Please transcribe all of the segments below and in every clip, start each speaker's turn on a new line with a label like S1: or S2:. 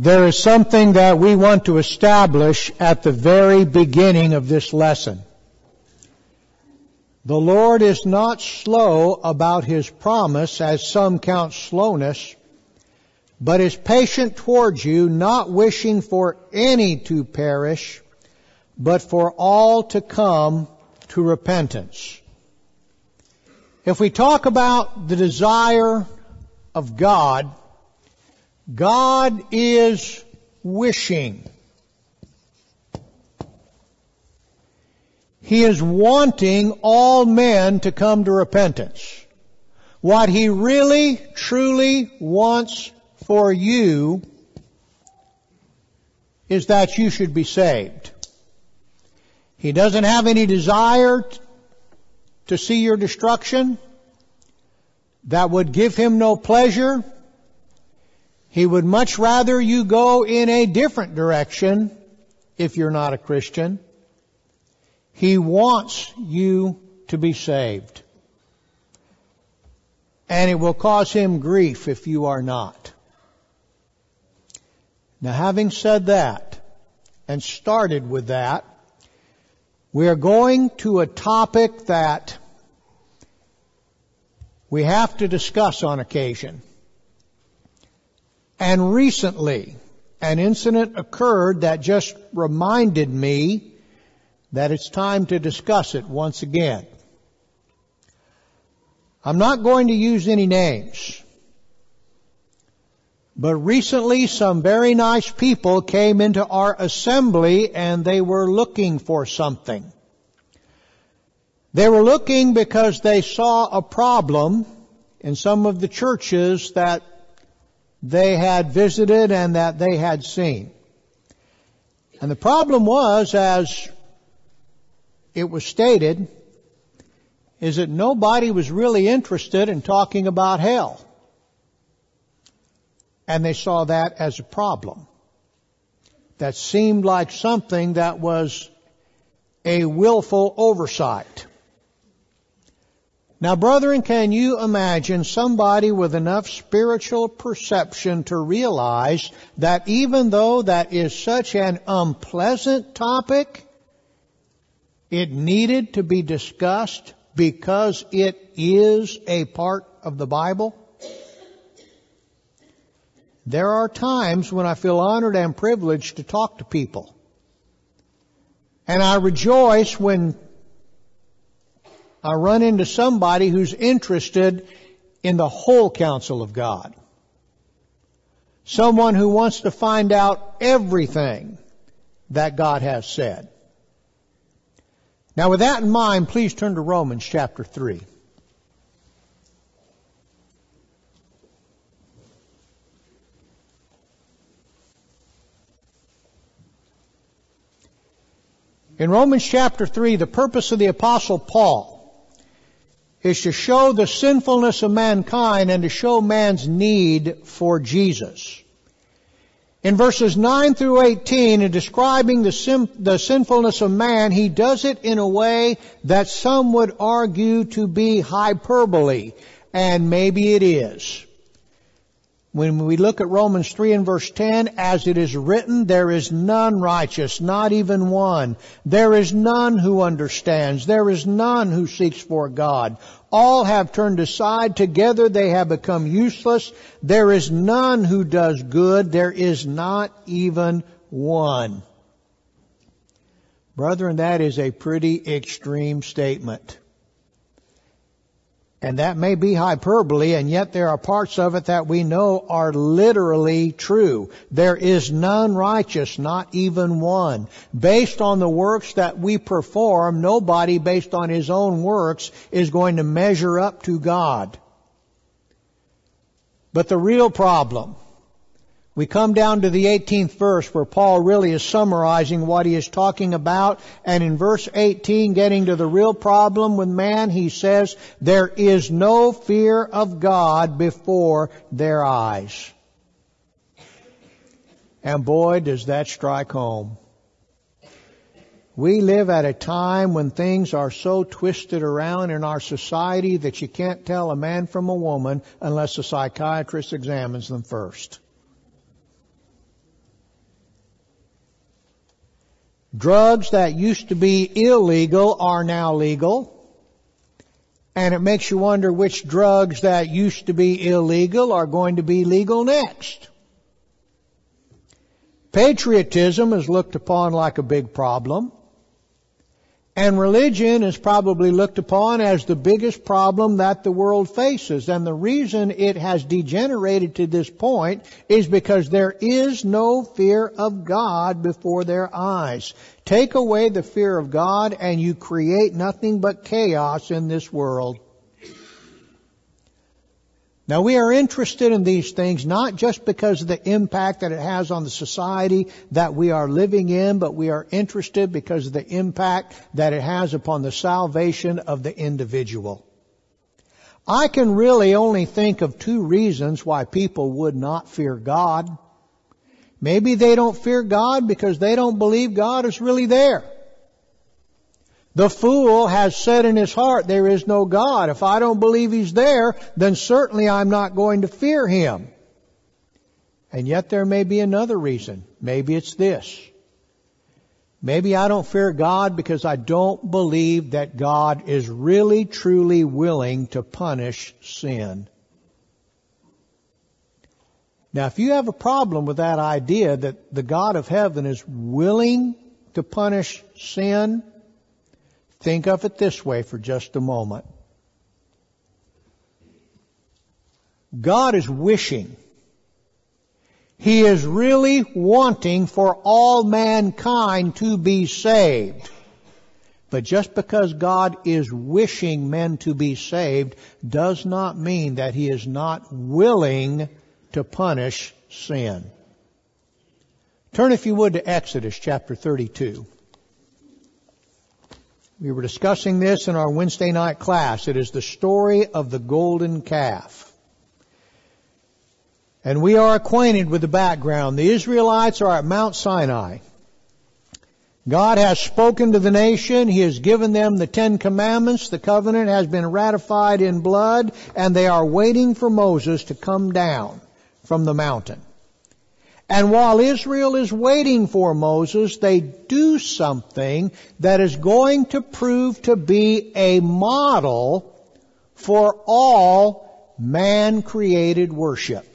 S1: There is something that we want to establish at the very beginning of this lesson. The Lord is not slow about His promise, as some count slowness, but is patient towards you, not wishing for any to perish, but for all to come to repentance. If we talk about the desire of God, God is wishing. He is wanting all men to come to repentance. What He really, truly wants for you is that you should be saved. He doesn't have any desire to see your destruction. That would give Him no pleasure. He would much rather you go in a different direction if you're not a Christian. He wants you to be saved. And it will cause Him grief if you are not. Now, having said that, and started with that, we are going to a topic that we have to discuss on occasion. And recently, an incident occurred that just reminded me that it's time to discuss it once again. I'm not going to use any names, but recently some very nice people came into our assembly and they were looking for something. They were looking because they saw a problem in some of the churches that they had visited and that they had seen. And the problem was, as it was stated, is that nobody was really interested in talking about hell. And they saw that as a problem. That seemed like something that was a willful oversight. Now, brethren, can you imagine somebody with enough spiritual perception to realize that even though that is such an unpleasant topic, it needed to be discussed because it is a part of the Bible? There are times when I feel honored and privileged to talk to people. And I rejoice when I run into somebody who's interested in the whole counsel of God. Someone who wants to find out everything that God has said. Now, with that in mind, please turn to Romans chapter 3. In Romans chapter 3, the purpose of the Apostle Paul is to show the sinfulness of mankind and to show man's need for Jesus. In verses 9 through 18, in describing the sinfulness of man, he does it in a way that some would argue to be hyperbole, and maybe it is. When we look at Romans 3 and verse 10, as it is written, there is none righteous, not even one. There is none who understands. There is none who seeks for God. All have turned aside. Together they have become useless. There is none who does good. There is not even one. Brethren, that is a pretty extreme statement. And that may be hyperbole, and yet there are parts of it that we know are literally true. There is none righteous, not even one. Based on the works that we perform, nobody based on his own works is going to measure up to God. But the real problem, we come down to the 18th verse where Paul really is summarizing what he is talking about. And in verse 18, getting to the real problem with man, he says, there is no fear of God before their eyes. And boy, does that strike home. We live at a time when things are so twisted around in our society that you can't tell a man from a woman unless a psychiatrist examines them first. Drugs that used to be illegal are now legal. And it makes you wonder which drugs that used to be illegal are going to be legal next. Patriotism is looked upon like a big problem. And religion is probably looked upon as the biggest problem that the world faces. And the reason it has degenerated to this point is because there is no fear of God before their eyes. Take away the fear of God and you create nothing but chaos in this world. Now we are interested in these things not just because of the impact that it has on the society that we are living in, but we are interested because of the impact that it has upon the salvation of the individual. I can really only think of two reasons why people would not fear God. Maybe they don't fear God because they don't believe God is really there. The fool has said in his heart, there is no God. If I don't believe He's there, then certainly I'm not going to fear Him. And yet there may be another reason. Maybe it's this. Maybe I don't fear God because I don't believe that God is really, truly willing to punish sin. Now, if you have a problem with that idea that the God of heaven is willing to punish sin, think of it this way for just a moment. God is wishing. He is really wanting for all mankind to be saved. But just because God is wishing men to be saved does not mean that He is not willing to punish sin. Turn, if you would, to Exodus chapter 32. We were discussing this in our Wednesday night class. It is the story of the golden calf. And we are acquainted with the background. The Israelites are at Mount Sinai. God has spoken to the nation. He has given them the 10 Commandments. The covenant has been ratified in blood, and they are waiting for Moses to come down from the mountain. And while Israel is waiting for Moses, they do something that is going to prove to be a model for all man-created worship.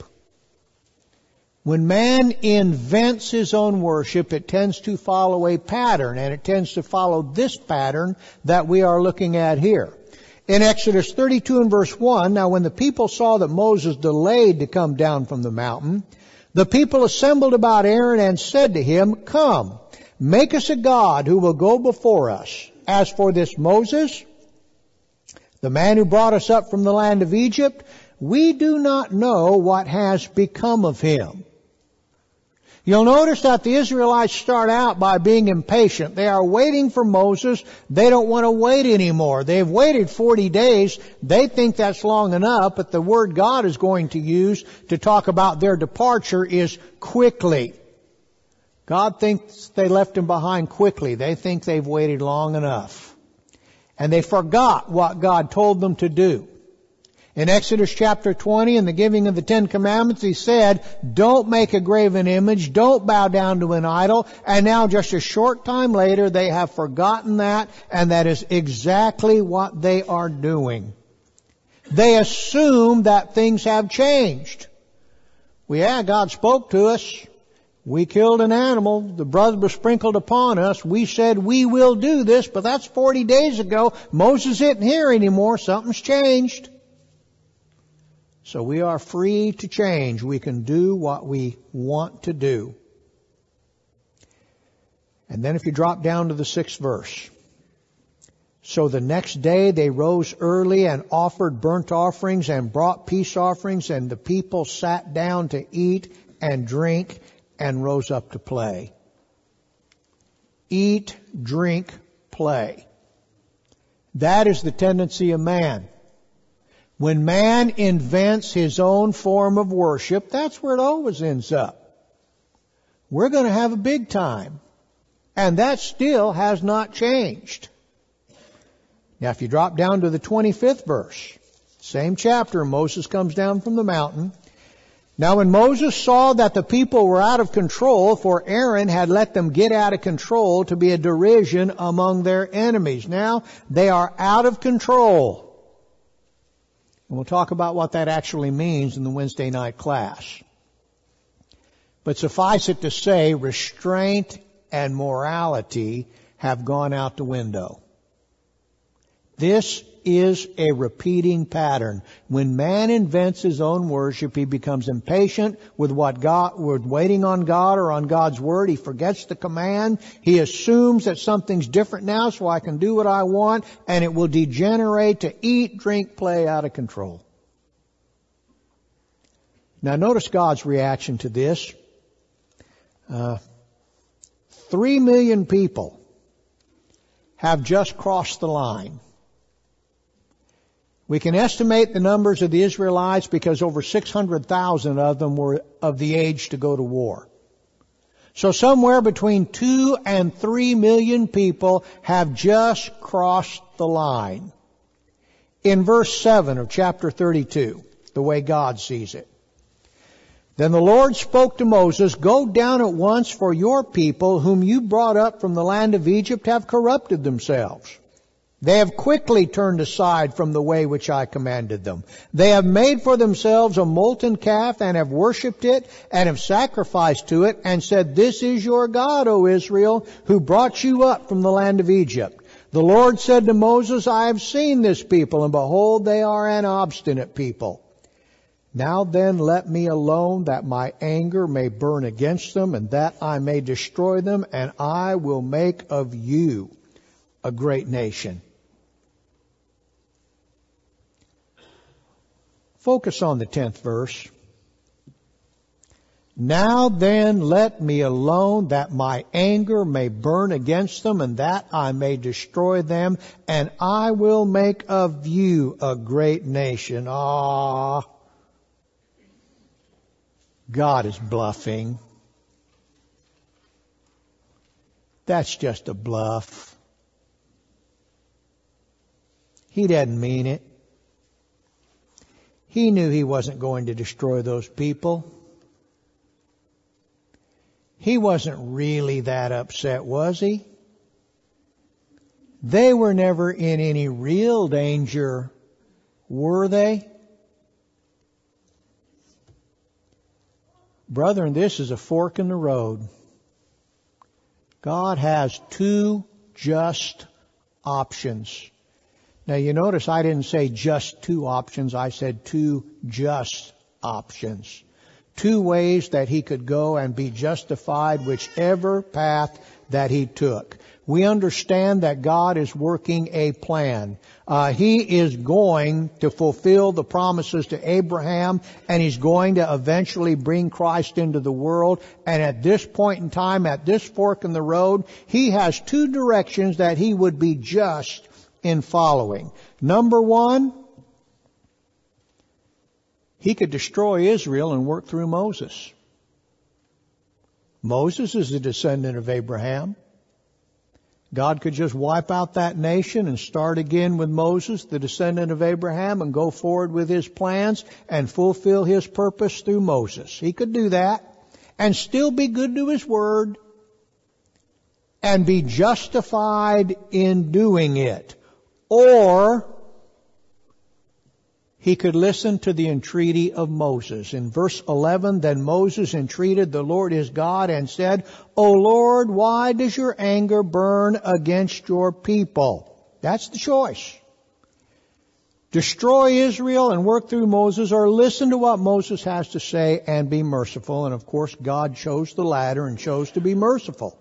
S1: When man invents his own worship, it tends to follow a pattern, and it tends to follow this pattern that we are looking at here. In Exodus 32 and verse 1, now when the people saw that Moses delayed to come down from the mountain, the people assembled about Aaron and said to him, "Come, make us a god who will go before us. As for this Moses, the man who brought us up from the land of Egypt, we do not know what has become of him." You'll notice that the Israelites start out by being impatient. They are waiting for Moses. They don't want to wait anymore. They've waited 40 days. They think that's long enough, but the word God is going to use to talk about their departure is quickly. God thinks they left him behind quickly. They think they've waited long enough. And they forgot what God told them to do. In Exodus chapter 20, in the giving of the 10 Commandments, He said, don't make a graven image, don't bow down to an idol. And now just a short time later, they have forgotten that, and that is exactly what they are doing. They assume that things have changed. Well, yeah, God spoke to us. We killed an animal. The blood was sprinkled upon us. We said we will do this, but that's 40 days ago. Moses isn't here anymore. Something's changed. So we are free to change. We can do what we want to do. And then if you drop down to the 6th verse. So the next day they rose early and offered burnt offerings and brought peace offerings, and the people sat down to eat and drink and rose up to play. Eat, drink, play. That is the tendency of man. When man invents his own form of worship, that's where it always ends up. We're going to have a big time. And that still has not changed. Now, if you drop down to the 25th verse, same chapter, Moses comes down from the mountain. Now when Moses saw that the people were out of control, for Aaron had let them get out of control to be a derision among their enemies. Now they are out of control. And we'll talk about what that actually means in the Wednesday night class. But suffice it to say, restraint and morality have gone out the window. This is a repeating pattern. When man invents his own worship, he becomes impatient with waiting on God or on God's word. He forgets the command. He assumes that something's different now, so I can do what I want, and it will degenerate to eat, drink, play out of control. Now notice God's reaction to this. 3 million people have just crossed the line. We can estimate the numbers of the Israelites because over 600,000 of them were of the age to go to war. So somewhere between 2 and 3 million people have just crossed the line. In verse 7 of chapter 32, the way God sees it. Then the Lord spoke to Moses, "Go down at once, for your people, whom you brought up from the land of Egypt, have corrupted themselves. They have quickly turned aside from the way which I commanded them. They have made for themselves a molten calf and have worshipped it and have sacrificed to it and said, 'This is your God, O Israel, who brought you up from the land of Egypt.' The Lord said to Moses, 'I have seen this people, and behold, they are an obstinate people. Now then let me alone, that my anger may burn against them, and that I may destroy them, and I will make of you a great nation.'" Focus on the 10th verse. "Now then let me alone, that my anger may burn against them, and that I may destroy them, and I will make of you a great nation." God is bluffing. That's just a bluff. He doesn't mean it. He knew he wasn't going to destroy those people. He wasn't really that upset, was he? They were never in any real danger, were they? Brethren, this is a fork in the road. God has two just options. Now you notice I didn't say just two options, I said two just options. Two ways that he could go and be justified whichever path that he took. We understand that God is working a plan. He is going to fulfill the promises to Abraham, and He's going to eventually bring Christ into the world. And at this point in time, at this fork in the road, He has two directions that He would be just in following. Number one, He could destroy Israel and work through Moses. Moses is a descendant of Abraham. God could just wipe out that nation and start again with Moses, the descendant of Abraham, and go forward with His plans and fulfill His purpose through Moses. He could do that and still be good to His word and be justified in doing it. Or He could listen to the entreaty of Moses. In verse 11, then Moses entreated the Lord his God and said, "O Lord, why does your anger burn against your people?" That's the choice. Destroy Israel and work through Moses, or listen to what Moses has to say and be merciful. And of course, God chose the latter and chose to be merciful.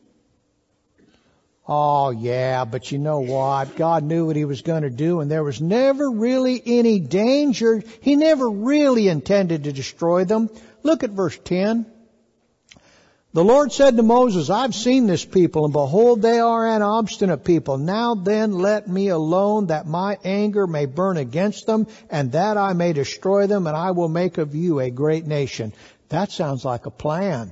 S1: Oh yeah, but you know what? God knew what He was going to do, and there was never really any danger. He never really intended to destroy them. Look at verse 10. The Lord said to Moses, "I've seen this people, and behold, they are an obstinate people. Now then let me alone, that my anger may burn against them, and that I may destroy them, and I will make of you a great nation." That sounds like a plan.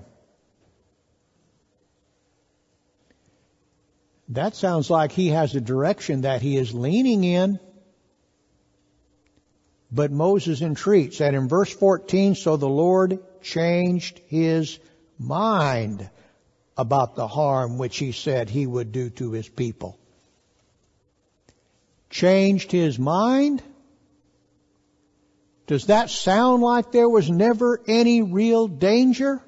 S1: That sounds like He has a direction that He is leaning in. But Moses entreats, and in verse 14, so the Lord changed his mind about the harm which he said he would do to his people. Changed his mind? Does that sound like there was never any real danger?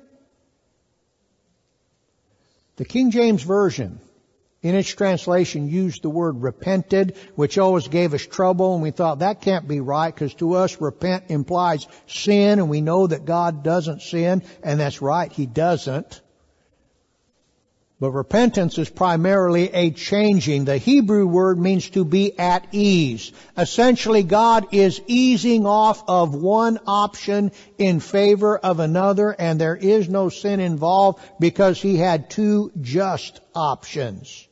S1: The King James Version, in its translation, used the word repented, which always gave us trouble, and we thought that can't be right, because to us repent implies sin, and we know that God doesn't sin, and that's right, He doesn't. But repentance is primarily a changing. The Hebrew word means to be at ease. Essentially, God is easing off of one option in favor of another, and there is no sin involved because He had two just options.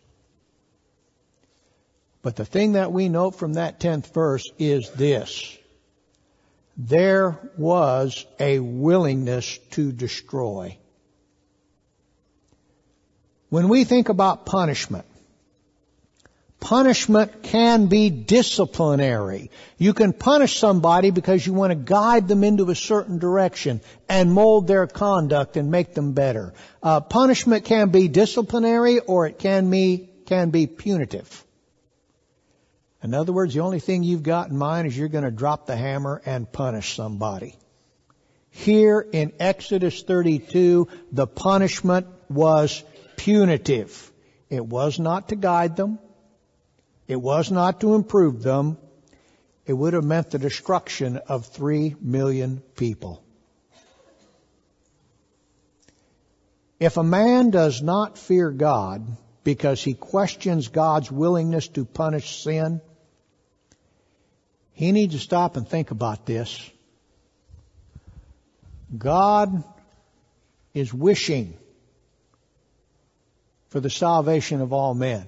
S1: But the thing that we note from that 10th verse is this: there was a willingness to destroy. When we think about punishment, punishment can be disciplinary. You can punish somebody because you want to guide them into a certain direction and mold their conduct and make them better. Punishment can be disciplinary, or it can be punitive. In other words, the only thing you've got in mind is you're going to drop the hammer and punish somebody. Here in Exodus 32, the punishment was punitive. It was not to guide them. It was not to improve them. It would have meant the destruction of 3 million people. If a man does not fear God because he questions God's willingness to punish sin, he needs to stop and think about this. God is wishing for the salvation of all men.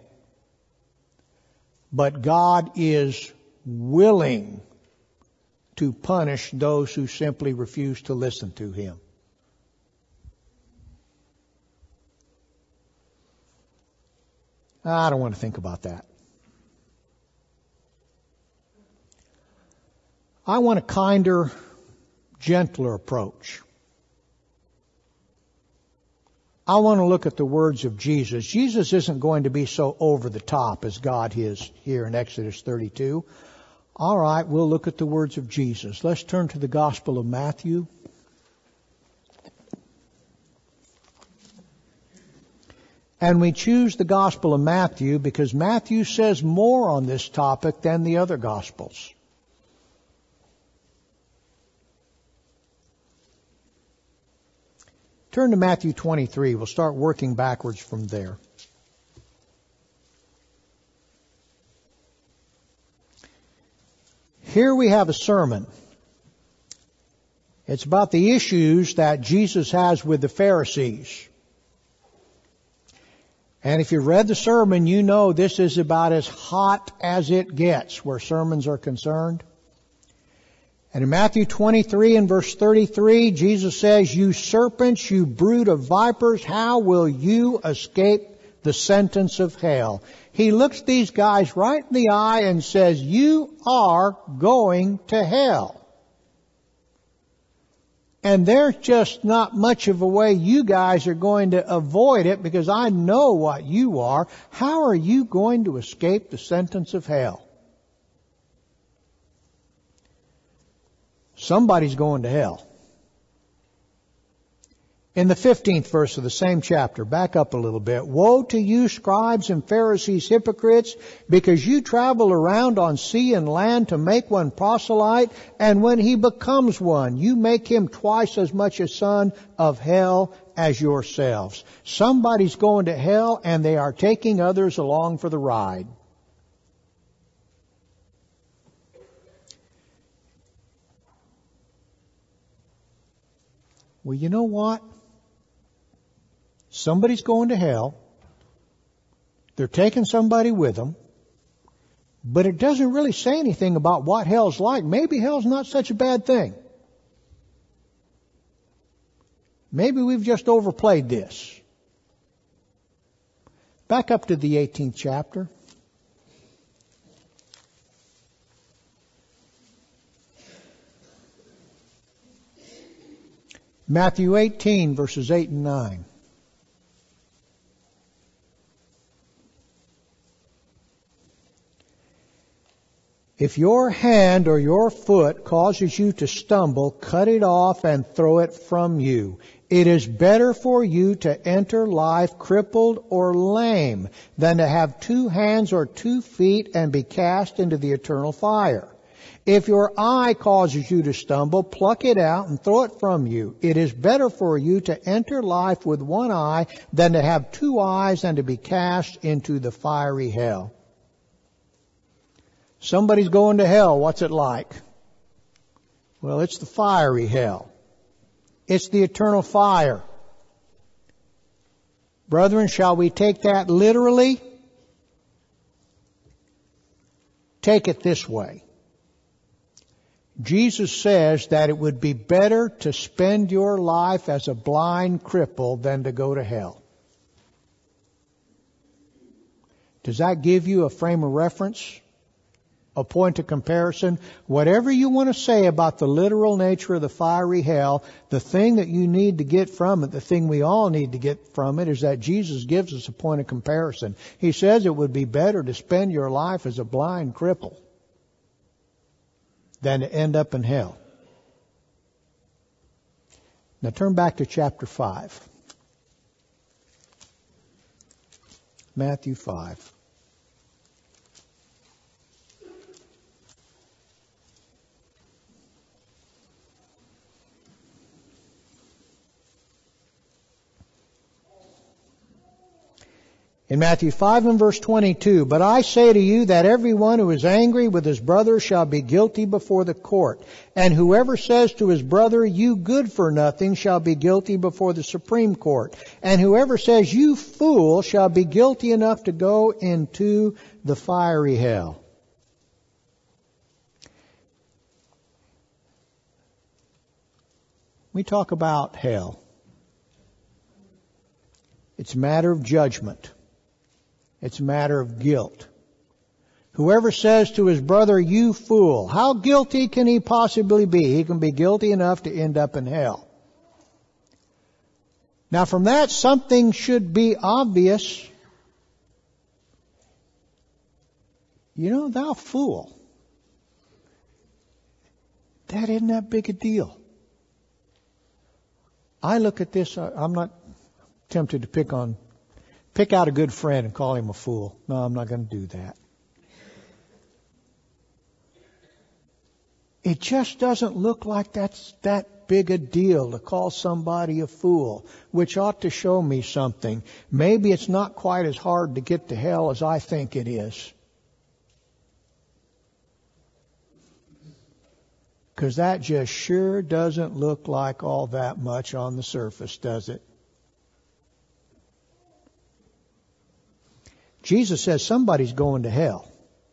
S1: But God is willing to punish those who simply refuse to listen to Him. I don't want to think about that. I want a kinder, gentler approach. I want to look at the words of Jesus. Jesus isn't going to be so over the top as God is here in Exodus 32. All right, we'll look at the words of Jesus. Let's turn to the Gospel of Matthew. And we choose the Gospel of Matthew because Matthew says more on this topic than the other Gospels. Turn to Matthew 23. We'll start working backwards from there. Here we have a sermon. It's about the issues that Jesus has with the Pharisees. And if you read the sermon, you know this is about as hot as it gets where sermons are concerned. And in Matthew 23 and verse 33, Jesus says, "You serpents, you brood of vipers, how will you escape the sentence of hell?" He looks these guys right in the eye and says, "You are going to hell. And there's just not much of a way you guys are going to avoid it because I know what you are. How are you going to escape the sentence of hell?" Somebody's going to hell. In the 15th verse of the same chapter, back up a little bit. "Woe to you, scribes and Pharisees, hypocrites, because you travel around on sea and land to make one proselyte, and when he becomes one, you make him twice as much a son of hell as yourselves." Somebody's going to hell, and they are taking others along for the ride. Well, you know what? Somebody's going to hell. They're taking somebody with them. But it doesn't really say anything about what hell's like. Maybe hell's not such a bad thing. Maybe we've just overplayed this. Back up to the 18th chapter. Matthew 18, verses 8 and 9. If your hand or your foot causes you to stumble, cut it off and throw it from you. It is better for you to enter life crippled or lame than to have 2 hands or 2 feet and be cast into the eternal fire. If your eye causes you to stumble, pluck it out and throw it from you. It is better for you to enter life with 1 eye than to have 2 eyes and to be cast into the fiery hell. Somebody's going to hell. What's it like? Well, it's the fiery hell. It's the eternal fire. Brethren, shall we take that literally? Take it this way. Jesus says that it would be better to spend your life as a blind cripple than to go to hell. Does that give you a frame of reference? A point of comparison? Whatever you want to say about the literal nature of the fiery hell, the thing that you need to get from it, the thing we all need to get from it, is that Jesus gives us a point of comparison. He says it would be better to spend your life as a blind cripple than to end up in hell. Now turn back to chapter 5. Matthew 5. In Matthew 5 and verse 22, but I say to you that everyone who is angry with his brother shall be guilty before the court. And whoever says to his brother, you good for nothing, shall be guilty before the Supreme Court. And whoever says, you fool, shall be guilty enough to go into the fiery hell. We talk about hell. It's a matter of judgment. It's a matter of guilt. Whoever says to his brother, you fool, how guilty can he possibly be? He can be guilty enough to end up in hell. Now from that, something should be obvious. You know, thou fool. That isn't that big a deal. I look at this, I'm not tempted to pick out a good friend and call him a fool. No, I'm not going to do that. It just doesn't look like that's that big a deal to call somebody a fool, which ought to show me something. Maybe it's not quite as hard to get to hell as I think it is. Because that just sure doesn't look like all that much on the surface, does it? Jesus says somebody's going to hell.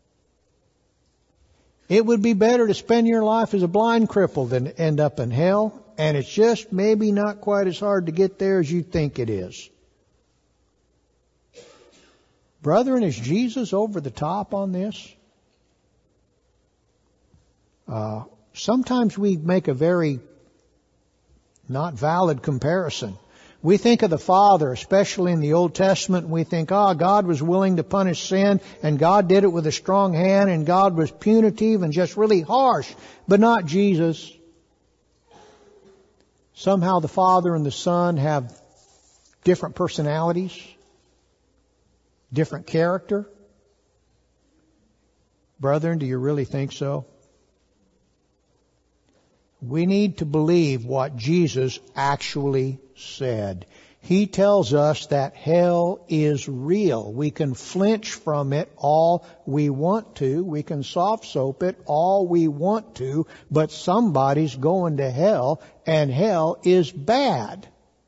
S1: It would be better to spend your life as a blind cripple than to end up in hell, and it's just maybe not quite as hard to get there as you think it is. Brethren, is Jesus over the top on this? Sometimes we make a very not valid comparison. We think of the Father, especially in the Old Testament, and we think, God was willing to punish sin, and God did it with a strong hand, and God was punitive and just really harsh, but not Jesus. Somehow the Father and the Son have different personalities, different character. Brethren, do you really think so? We need to believe what Jesus actually said. He tells us that hell is real. We can flinch from it all we want to. We can soft soap it all we want to. But somebody's going to hell, and hell is bad.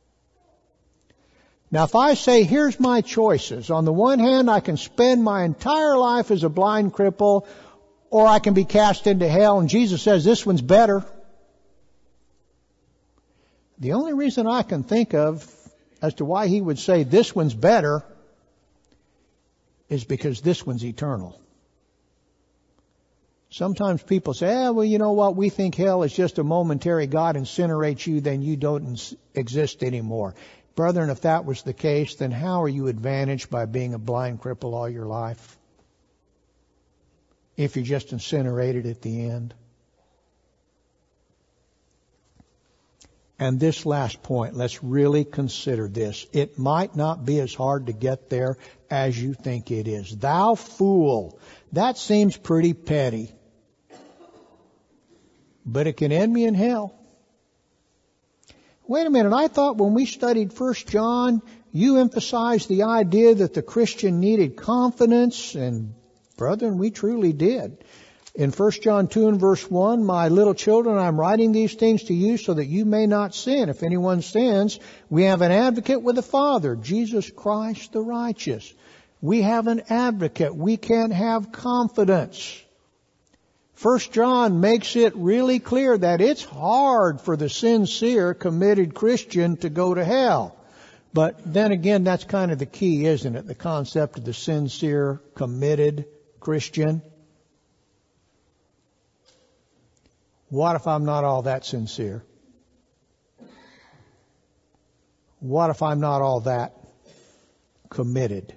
S1: Now, if I say, here's my choices. On the one hand, I can spend my entire life as a blind cripple, or I can be cast into hell, and Jesus says this one's better. The only reason I can think of as to why he would say this one's better is because this one's eternal. Sometimes people say, well, you know what, we think hell is just a momentary God incinerates you, then you don't exist anymore. Brethren, if that was the case, then how are you advantaged by being a blind cripple all your life? If you're just incinerated at the end. And this last point, let's really consider this. It might not be as hard to get there as you think it is. Thou fool. That seems pretty petty. But it can end me in hell. Wait a minute, I thought when we studied 1 John, you emphasized the idea that the Christian needed confidence, and brethren, we truly did. In 1 John 2 and verse 1, my little children, I'm writing these things to you so that you may not sin. If anyone sins, we have an advocate with the Father, Jesus Christ the righteous. We have an advocate. We can have confidence. 1 John makes it really clear that it's hard for the sincere, committed Christian to go to hell. But then again, that's kind of the key, isn't it? The concept of the sincere, committed Christian. What if I'm not all that sincere? What if I'm not all that committed?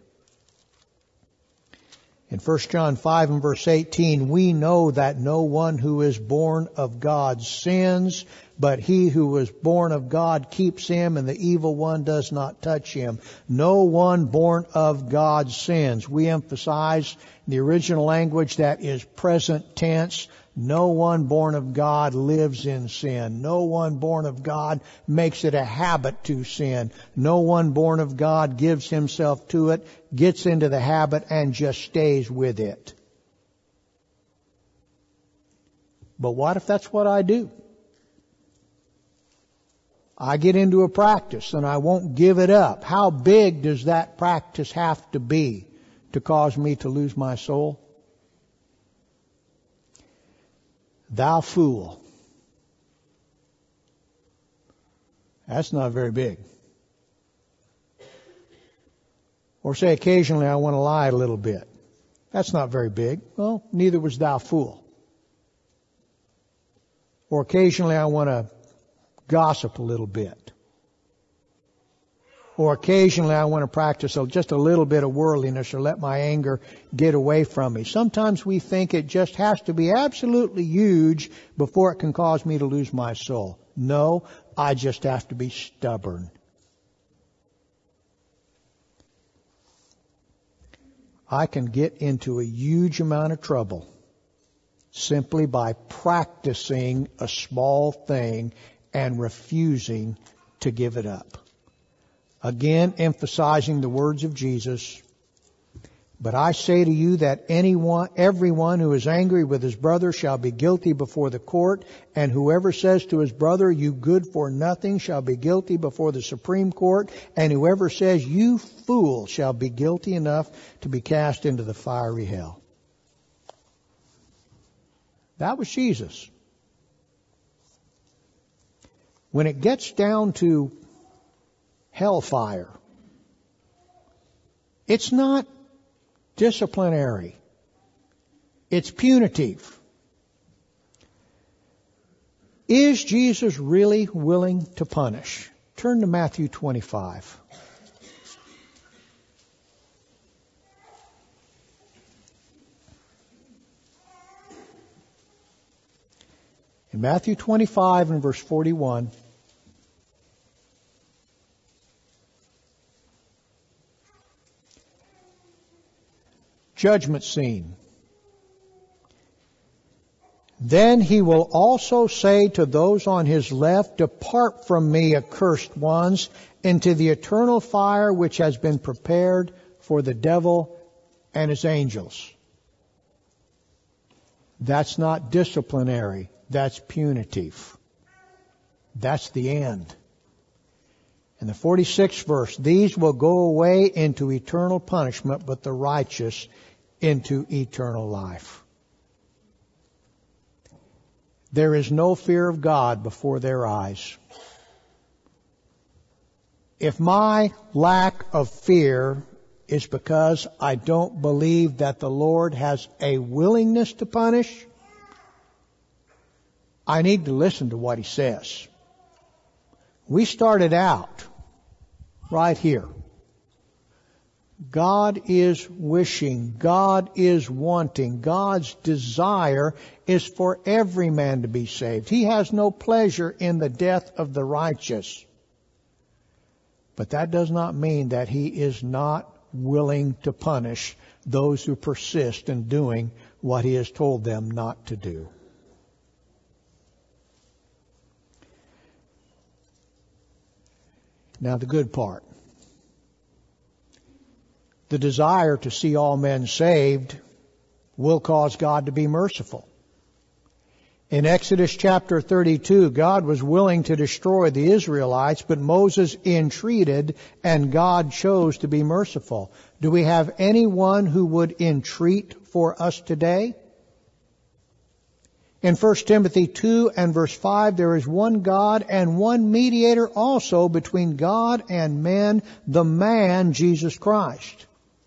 S1: In 1 John 5 and verse 18, we know that no one who is born of God sins, but he who is born of God keeps him, and the evil one does not touch him. No one born of God sins. We emphasize the original language that is present tense. No one born of God lives in sin. No one born of God makes it a habit to sin. No one born of God gives himself to it, gets into the habit, and just stays with it. But what if that's what I do? I get into a practice and I won't give it up. How big does that practice have to be to cause me to lose my soul? Thou fool. That's not very big. Or say occasionally I want to lie a little bit. That's not very big. Well, neither was thou fool. Or occasionally I want to gossip a little bit. Or occasionally I want to practice just a little bit of worldliness or let my anger get away from me. Sometimes we think it just has to be absolutely huge before it can cause me to lose my soul. No, I just have to be stubborn. I can get into a huge amount of trouble simply by practicing a small thing and refusing to give it up. Again, emphasizing the words of Jesus. But I say to you that everyone who is angry with his brother shall be guilty before the court, and whoever says to his brother, you good for nothing, shall be guilty before the Supreme Court, and whoever says, you fool, shall be guilty enough to be cast into the fiery hell. That was Jesus. When it gets down to hellfire, it's not disciplinary. It's punitive. Is Jesus really willing to punish? Turn to Matthew 25. In Matthew 25 and verse 41, judgment scene. Then he will also say to those on his left, depart from me, accursed ones, into the eternal fire which has been prepared for the devil and his angels. That's not disciplinary. That's punitive. That's the end. In the 46th verse, these will go away into eternal punishment, but the righteous into eternal life. There is no fear of God before their eyes. If my lack of fear is because I don't believe that the Lord has a willingness to punish, I need to listen to what he says. We started out right here. God is wishing, God is wanting, God's desire is for every man to be saved. He has no pleasure in the death of the righteous. But that does not mean that He is not willing to punish those who persist in doing what He has told them not to do. Now the good part. The desire to see all men saved will cause God to be merciful. In Exodus chapter 32, God was willing to destroy the Israelites, but Moses entreated and God chose to be merciful. Do we have anyone who would entreat for us today? In 1 Timothy 2 and verse 5, there is one God and one mediator also between God and men, the man Jesus Christ.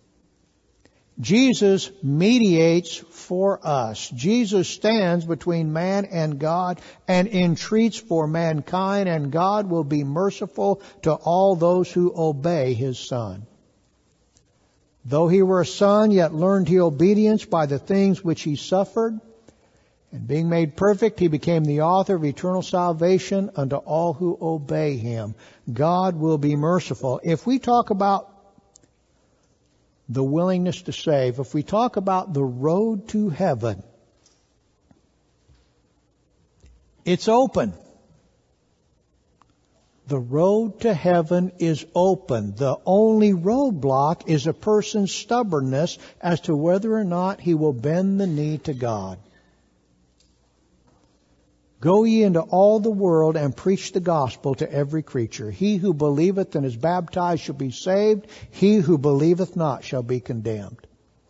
S1: Jesus mediates for us. Jesus stands between man and God and entreats for mankind, and God will be merciful to all those who obey His Son. Though He were a Son, yet learned He obedience by the things which He suffered. And being made perfect, He became the author of eternal salvation unto all who obey Him. God will be merciful. If we talk about the willingness to save, if we talk about the road to heaven, it's open. The road to heaven is open. The only roadblock is a person's stubbornness as to whether or not he will bend the knee to God. Go ye into all the world and preach the gospel to every creature. He who believeth and is baptized shall be saved. He who believeth not shall be condemned.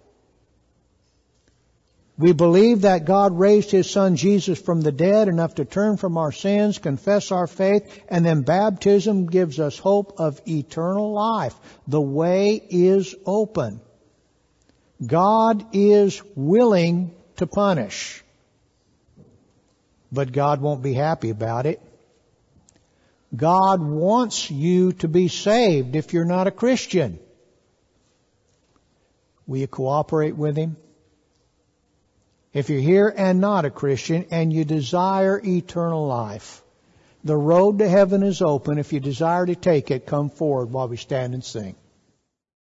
S1: We believe that God raised His Son Jesus from the dead enough to turn from our sins, confess our faith, and then baptism gives us hope of eternal life. The way is open. God is willing to punish. But God won't be happy about it. God wants you to be saved if you're not a Christian. Will you cooperate with Him? If you're here and not a Christian and you desire eternal life, the road to heaven is open. If you desire to take it, come forward while we stand and sing.